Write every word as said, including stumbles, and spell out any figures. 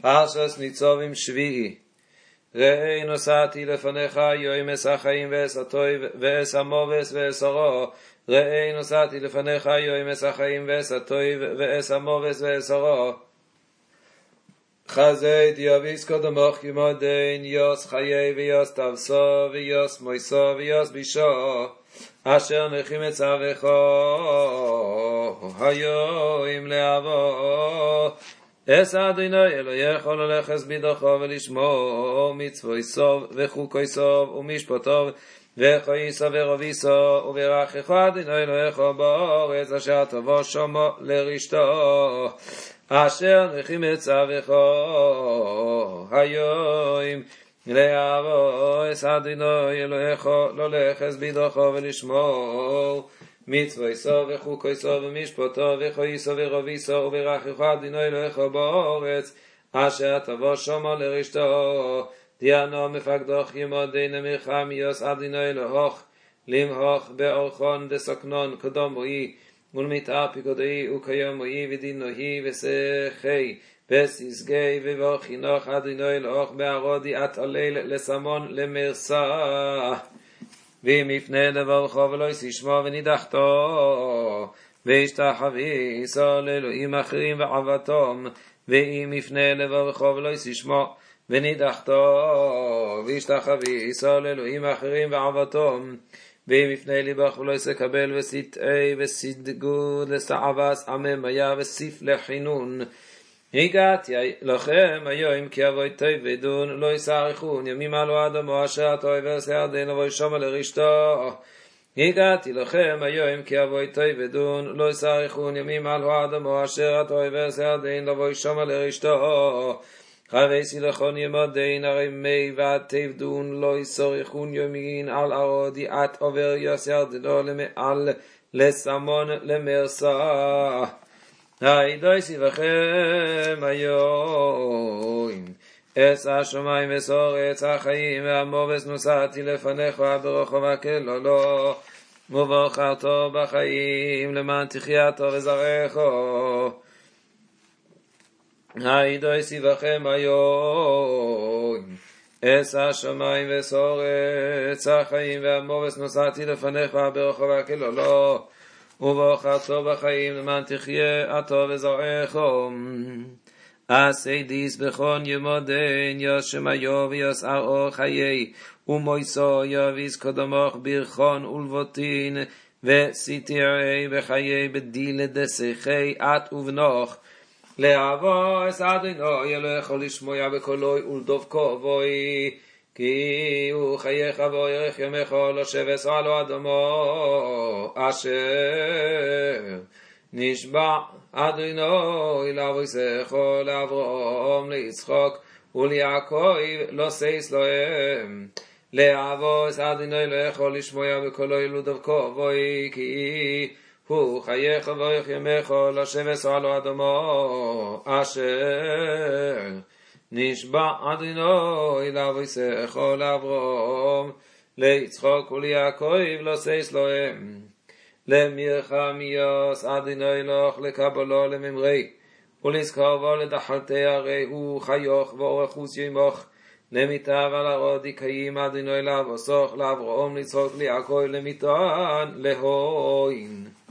פרשת ניצבים שביעי. ראי נוסעתי לפניך יום אס החיים ואס הטוב ואס המובס ואס הרו. ראי נוסעתי לפניך יום אס החיים ואס הטוב ואס המובס ואס הרו. חזית יביס קודמוך ימודין יוס חיי ויוס תבסו ויוס מויסו ויוס בישו אשר נחים את צווך היום לעבור אס אדוני אלוהיך ללכס בידךו ולשמור מצווי סוב וחוקוי סוב ומשפטו וחויסו ורוביסו וברכך אדוני אלוהיך בארץ אשר תבוא שמו לרשתו אשר נחים את צווך היום לעבור אס אדוני אלוהיך ללכס בידךו ולשמור מצווי סוב וחוקוי סוב ומשפטו וחויסו ורוביסו וברכך אדוני אלוהיך בארץ אשר תבוא שמו לרשתו דיאנו מפקדוך ימודין מלחמיוס אדוני אלוהיך למהוך באורחון דסקנון קדומוי ולמיטה פיקודאי וכיומוי ודינוי וסחי וסיסגי וברכינוך אדוני אלוהיך בערודי עתליל לסמון למרסה ואם יפנה לברכו ולא ישמו ונידחתו וישתחוויסו לאלוהים אחרים ועבדתם ואם יפנה לברכו ולא ישמו ונידחתו וישתחוויסו לאלוהים אחרים ועבדתם ואם יפנה ליבך ולא יסקבל וסטאי וסדגוד לסעבס עממיה וסיף לחינון הגעתי לכם היום כי אבוי טוב ודון לא יסעריכון ימים עלו אדמו אשר טוב ועשה דין אבוי שמה לרשתו הגעתי לכם היום כי אבוי טוב ודון לא יסעריכון ימים עלו אדמו אשר טוב ועשה דין אבוי שמה לרשתו חוויסי לכון ימודין הרי מי ועתבדון לא יסעריכון ימין על ערודי את עובר יסר דלו למעל לסמון למרסה הידוי סיבכם היום אס השומיים וסורץ החיים והמובס נוסעתי לפניך ברוחו וכלולו ובוחרתו בחיים למען תחייתו וזרעכו הידוי סיבכם היום אס השומיים וסורץ החיים והמובס נוסעתי לפניך ברוחו וכלולו ובוחרתו בחיים למען תחיה אתו וזרעך עשי דיס בכון ימודין יוס שמיו ויוס ארעו חיי ומויסו יביס קודמוך ברכון ולבוטין וסיתירי בחיי בדיל דסחי את ובנוך לעבור אס אדוני אלוהיך לשמוע בקולוי ולדבקו בוי כי הוא חייך ואורך ימיך לשבס עלו אדמו אשר נשבע אדוני לאבויסך לאברהם ליצחק וליעקב לא סייס להם לעבור אס אדוני אלוהיך לשמוע בקולו ולדבקו בוי כי הוא חייך ואורך ימיך לשבס עלו אדמו אשר נשבע אדוני לאבויסך לאברהם ליצחק וליעקב לא סייס להם למלחמיוס אדוני לך לקבלו לממרי ולזכרו לדחלתי הרי הוא חיוך ואורכוס ימוך למיטה ולרודי קיים אדוני לאבוסוך לאברהם ליצחק ליעקב למיתן להוין